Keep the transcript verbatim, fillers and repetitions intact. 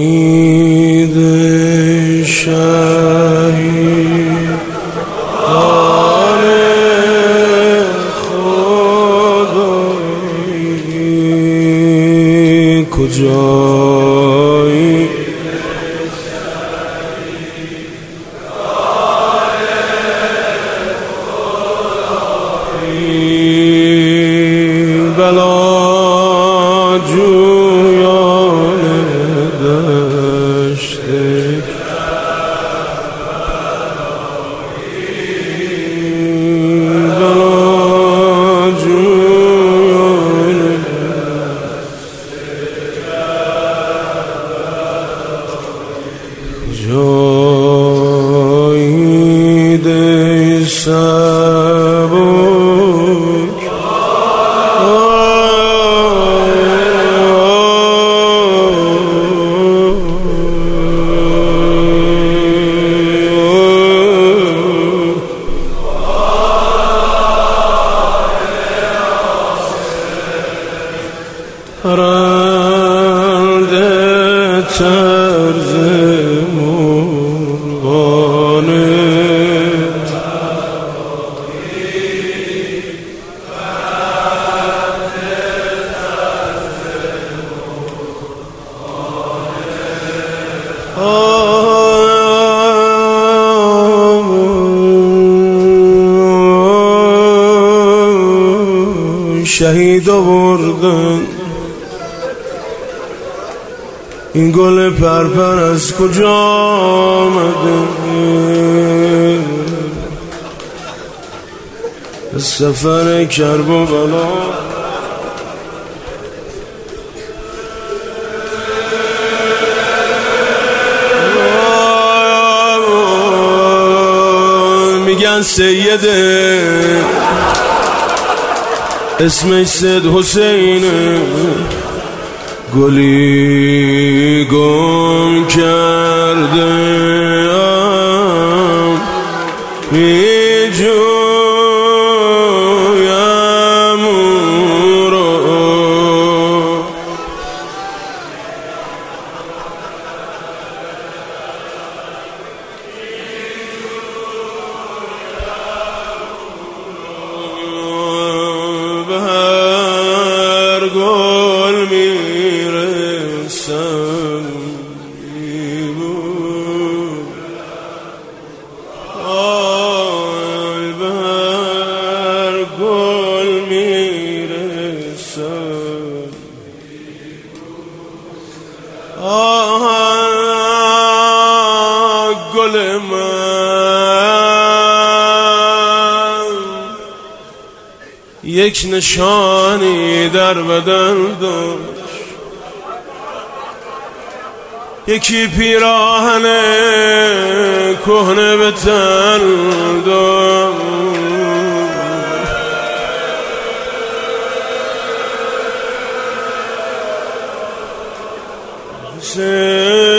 شهید آن خدایی کجایی بلا جویان دشت بلا جویان جایی ده سبک رنده طرز مرغانه شهید آوردن این گل پرپر از کجا آمده سفر کرب و بلا میگن سیده اسمش سید حسینه گلی گم کرده ام می جویم او را به هر گل میرسم آی به هر گل میرسم آه گل من یک نشانی در بدن داشت یکی پیراهن کهنه به تن داشت حسین